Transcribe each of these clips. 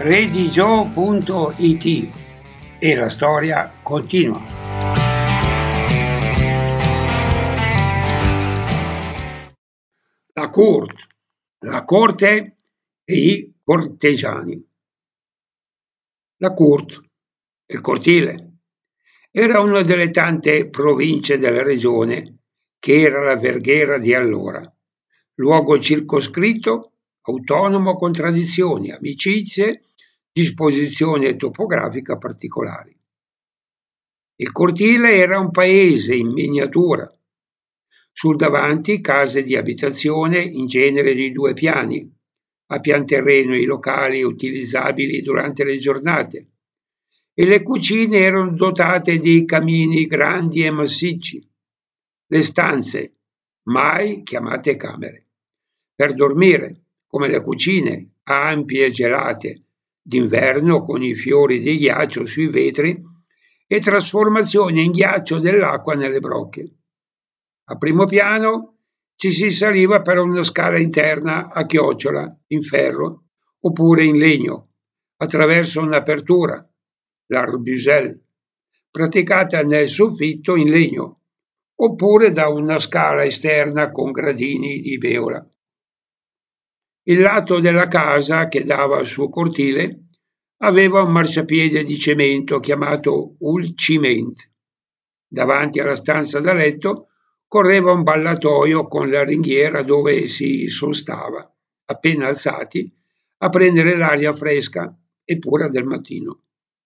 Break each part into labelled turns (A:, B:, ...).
A: redigio.it e la storia continua. La corte e i corteggiani. La cour, il cortile, era una delle tante province della regione che era la verghiera di allora, luogo circoscritto, autonomo con tradizioni, amicizie, disposizione topografica particolari. Il cortile era un paese in miniatura. Sul davanti case di abitazione in genere di 2 piani, a pianterreno i locali utilizzabili durante le giornate, e le cucine erano dotate di camini grandi e massicci. Le stanze, mai chiamate camere, per dormire, come le cucine, ampie e gelate, d'inverno con i fiori di ghiaccio sui vetri e trasformazione in ghiaccio dell'acqua nelle brocche. A primo piano ci si saliva per una scala interna a chiocciola, in ferro, oppure in legno, attraverso un'apertura, l'arbusel, praticata nel soffitto in legno, oppure da una scala esterna con gradini di beola. Il lato della casa che dava al suo cortile aveva un marciapiede di cemento chiamato ulciment. Davanti alla stanza da letto correva un ballatoio con la ringhiera dove si sostava, appena alzati, a prendere l'aria fresca e pura del mattino.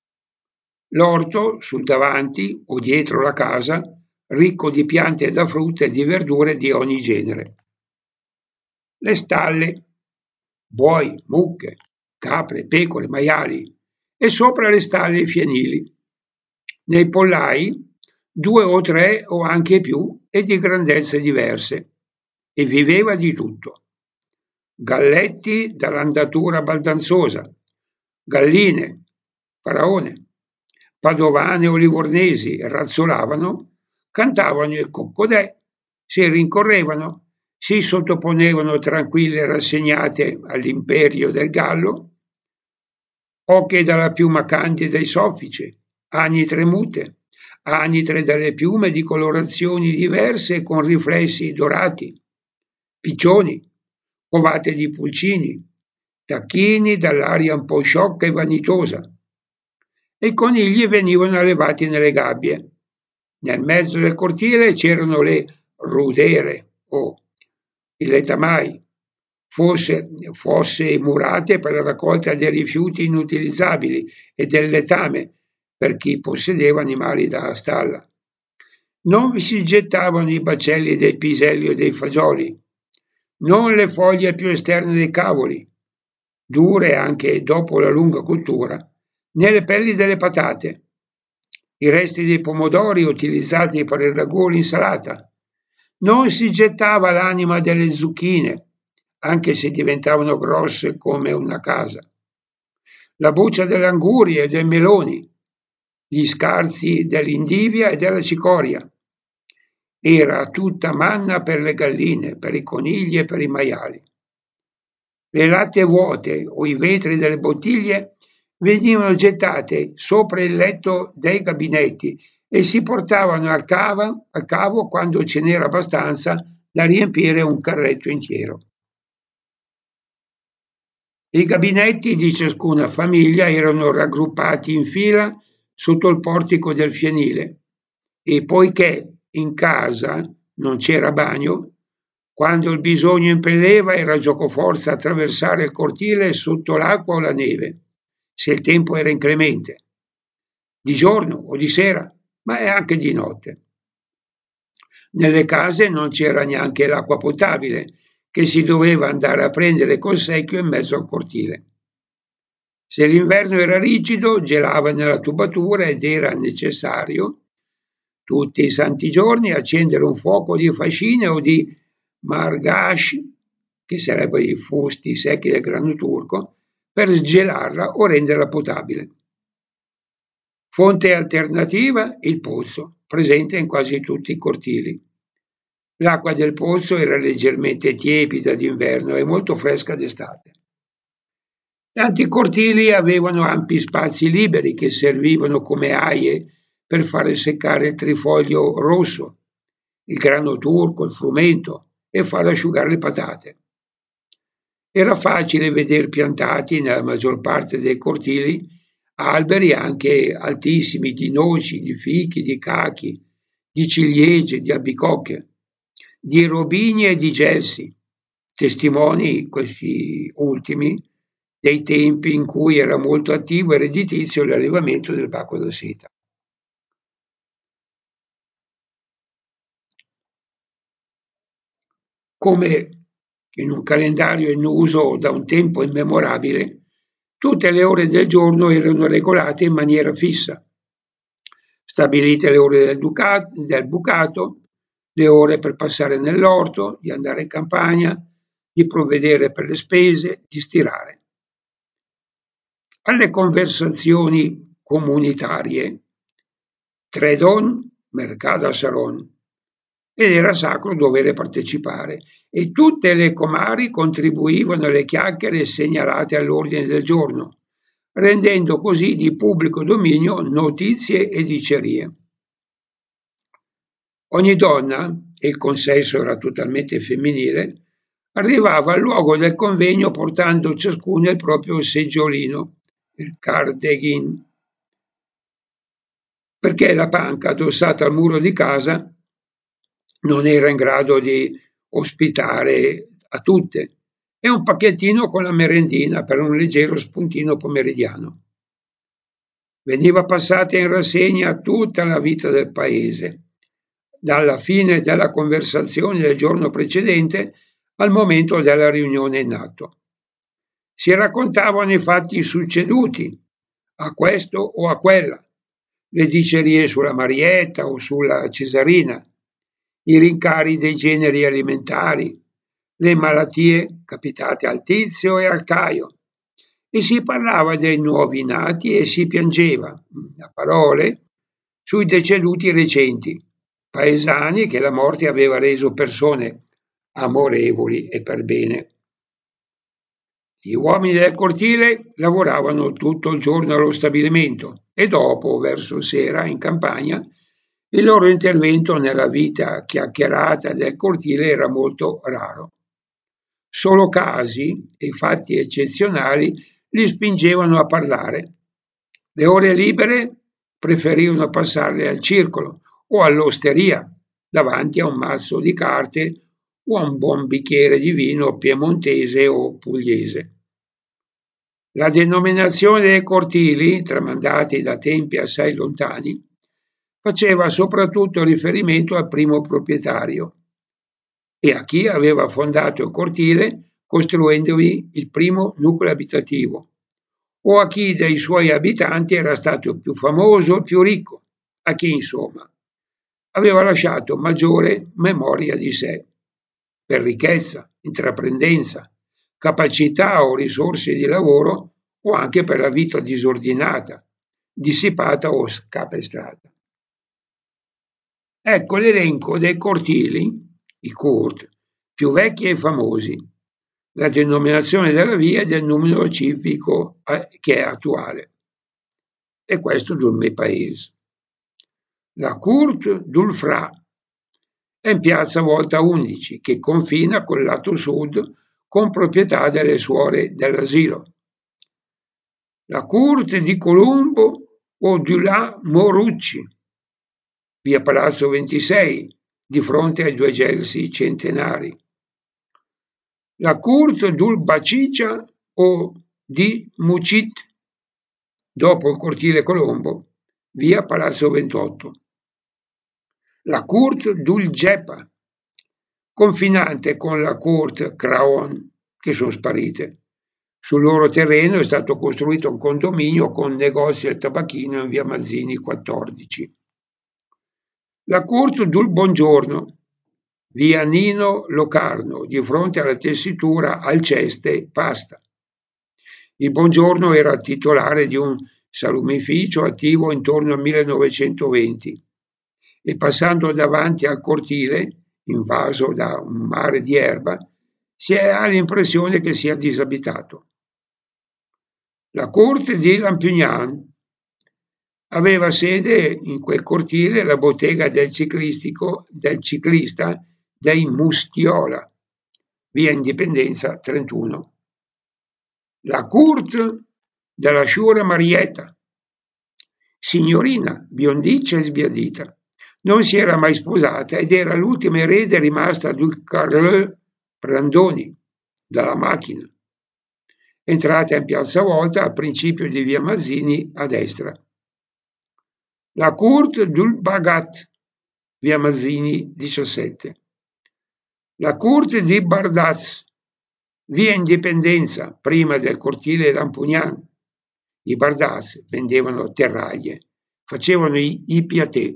A: L'orto sul davanti o dietro la casa, ricco di piante da frutta e di verdure di ogni genere. Le stalle, buoi, mucche, capre, pecore, maiali e sopra le stalle i fienili. Nei pollai 2 o 3 o anche più e di grandezze diverse, e viveva di tutto. Galletti dall'andatura baldanzosa, galline, faraone, padovane o livornesi razzolavano, cantavano il coccodè, si rincorrevano, si sottoponevano tranquille e rassegnate all'imperio del gallo, oche dalla piuma candida e soffice, anitre mute, anitre dalle piume di colorazioni diverse con riflessi dorati, piccioni, covate di pulcini, tacchini dall'aria un po' sciocca e vanitosa. E i conigli venivano allevati nelle gabbie. Nel mezzo del cortile c'erano le rudere o i letamai, fosse murate per la raccolta dei rifiuti inutilizzabili e del letame per chi possedeva animali da stalla. Non vi si gettavano i baccelli dei piselli o dei fagioli, non le foglie più esterne dei cavoli, dure anche dopo la lunga cottura, né le pelli delle patate, i resti dei pomodori utilizzati per il ragù o l'insalata. Non si gettava l'anima delle zucchine, anche se diventavano grosse come una casa. La buccia delle angurie e dei meloni, gli scarsi dell'indivia e della cicoria. Era tutta manna per le galline, per i conigli e per i maiali. Le latte vuote o i vetri delle bottiglie venivano gettate sopra il letto dei gabinetti e si portavano al cavo quando ce n'era abbastanza da riempire un carretto intero. I gabinetti di ciascuna famiglia erano raggruppati in fila sotto il portico del fienile e poiché in casa non c'era bagno, quando il bisogno impelleva era giocoforza attraversare il cortile sotto l'acqua o la neve, se il tempo era inclemente, di giorno o di sera, ma anche di notte. Nelle case non c'era neanche l'acqua potabile, che si doveva andare a prendere col secchio in mezzo al cortile. Se l'inverno era rigido, gelava nella tubatura ed era necessario tutti i santi giorni accendere un fuoco di fascine o di margash, che sarebbero i fusti secchi del grano turco, per sgelarla o renderla potabile. Fonte alternativa, il pozzo, presente in quasi tutti i cortili. L'acqua del pozzo era leggermente tiepida d'inverno e molto fresca d'estate. Tanti cortili avevano ampi spazi liberi che servivano come aie per fare seccare il trifoglio rosso, il grano turco, il frumento e far asciugare le patate. Era facile veder piantati nella maggior parte dei cortili alberi anche altissimi di noci, di fichi, di cachi, di ciliegie, di albicocche, di robinie e di gelsi, testimoni questi ultimi dei tempi in cui era molto attivo e redditizio l'allevamento del bacco da seta. Come in un calendario in uso da un tempo immemorabile, tutte le ore del giorno erano regolate in maniera fissa. Stabilite le ore del bucato, le ore per passare nell'orto, di andare in campagna, di provvedere per le spese, di stirare. Alle conversazioni comunitarie, Tredon, Mercada Saron, ed era sacro dovere partecipare, e tutte le comari contribuivano alle chiacchiere segnalate all'ordine del giorno, rendendo così di pubblico dominio notizie e dicerie. Ogni donna, e il consesso era totalmente femminile, arrivava al luogo del convegno portando ciascuna il proprio seggiolino, il cardeghin, perché la panca addossata al muro di casa non era in grado di ospitare a tutte, e un pacchettino con la merendina per un leggero spuntino pomeridiano. Veniva passata in rassegna tutta la vita del paese, dalla fine della conversazione del giorno precedente al momento della riunione in atto. Si raccontavano i fatti succeduti a questo o a quella, le dicerie sulla Marietta o sulla Cesarina, i rincari dei generi alimentari, le malattie capitate al Tizio e al Caio, e si parlava dei nuovi nati e si piangeva, a parole, sui deceduti recenti, paesani che la morte aveva reso persone amorevoli e per bene. Gli uomini del cortile lavoravano tutto il giorno allo stabilimento e dopo, verso sera, in campagna, il loro intervento nella vita chiacchierata del cortile era molto raro. Solo casi e fatti eccezionali li spingevano a parlare. Le ore libere preferivano passarle al circolo o all'osteria, davanti a un mazzo di carte o a un buon bicchiere di vino piemontese o pugliese. La denominazione dei cortili, tramandati da tempi assai lontani, faceva soprattutto riferimento al primo proprietario e a chi aveva fondato il cortile costruendovi il primo nucleo abitativo, o a chi dei suoi abitanti era stato il più famoso, il più ricco, a chi insomma aveva lasciato maggiore memoria di sé, per ricchezza, intraprendenza, capacità o risorse di lavoro o anche per la vita disordinata, dissipata o scapestrata. Ecco l'elenco dei cortili, i Kurt, più vecchi e famosi, la denominazione della via e del numero civico che è attuale. E questo del mio paese. La Courte d'Ulfra è in piazza Volta 11 che confina col lato sud con proprietà delle suore dell'asilo. La Courte di Colombo o di La Morucci, via Palazzo 26, di fronte ai due gelsi centenari. La Courte d'Ul Bacicia o di Mucit, dopo il cortile Colombo, via Palazzo 28. La Courte d'Ul Gepa, confinante con la Courte Craon, che sono sparite. Sul loro terreno è stato costruito un condominio con negozio e tabacchino in via Mazzini 14. La Courte d'Ul Buongiorno, via Nino Locarno, di fronte alla tessitura Alceste Pasta. Il Buongiorno era titolare di un salumificio attivo intorno al 1920 e passando davanti al cortile, invaso da un mare di erba, si ha l'impressione che sia disabitato. La corte di Lampignan. Aveva sede in quel cortile la bottega del ciclista dei Mustiola, via Indipendenza 31. La cour della sciura Marietta, signorina biondiccia e sbiadita. Non si era mai sposata ed era l'ultima erede rimasta del Carleu Brandoni, dalla macchina. Entrata in piazza Volta a principio di via Mazzini a destra. La Cour du Bagat, via Mazzini 17. La Cour di Bardaz, via Indipendenza, prima del cortile Lampugnan. I Bardaz vendevano terraglie, facevano i piatè.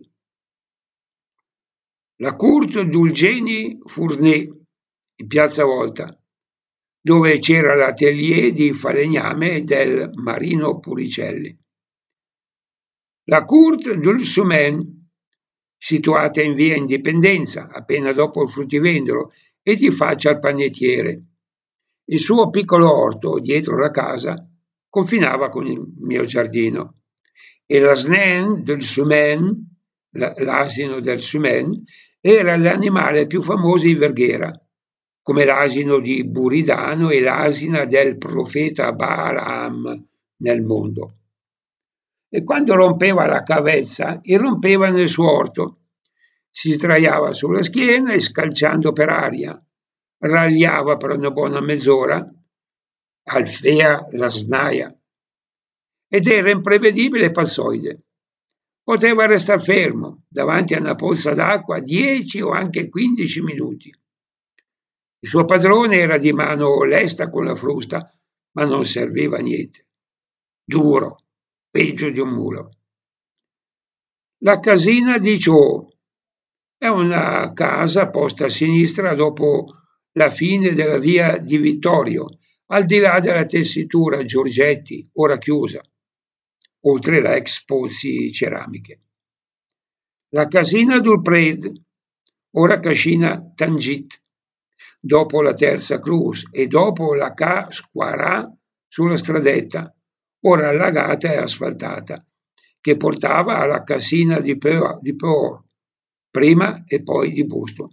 A: La Cour d'Eugénie Fournet, in piazza Volta, dove c'era l'atelier di falegname del Marino Puricelli. La Cour del Sumain, situata in via Indipendenza, appena dopo il fruttivendolo e di faccia al panettiere. Il suo piccolo orto, dietro la casa, confinava con il mio giardino. E l'asnen del Sumain, l'asino del Sumain, era l'animale più famoso in Verghera, come l'asino di Buridano e l'asina del profeta Balaam nel mondo. E quando rompeva la cavezza, irrompeva nel suo orto. Si sdraiava sulla schiena e scalciando per aria, ragliava per una buona mezz'ora, Alfea la snaia. Ed era imprevedibile e pazzoide. Poteva restare fermo davanti a una pozza d'acqua 10 o anche 15 minuti. Il suo padrone era di mano lesta con la frusta, ma non serviva a niente. Duro, peggio di un mulo. La casina di Ciò è una casa posta a sinistra dopo la fine della via di Vittorio, al di là della tessitura Giorgetti, ora chiusa, oltre la ex Pozzi Ceramiche. La casina del Pred, ora cascina Tangit, dopo la terza cruz e dopo la Ca Squarà sulla stradetta, ora allagata e asfaltata, che portava alla casina di Peur, prima e poi di Busto.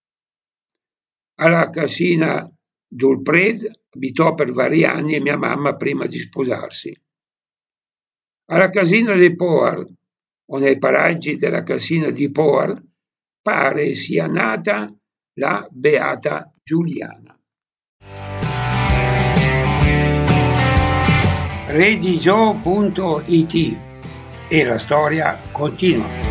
A: Alla casina del Pred abitò per vari anni mia mamma prima di sposarsi. Alla casina di Poar, o nei paraggi della casina di Poar, pare sia nata la beata Giuliana. Redigio.it e la storia continua.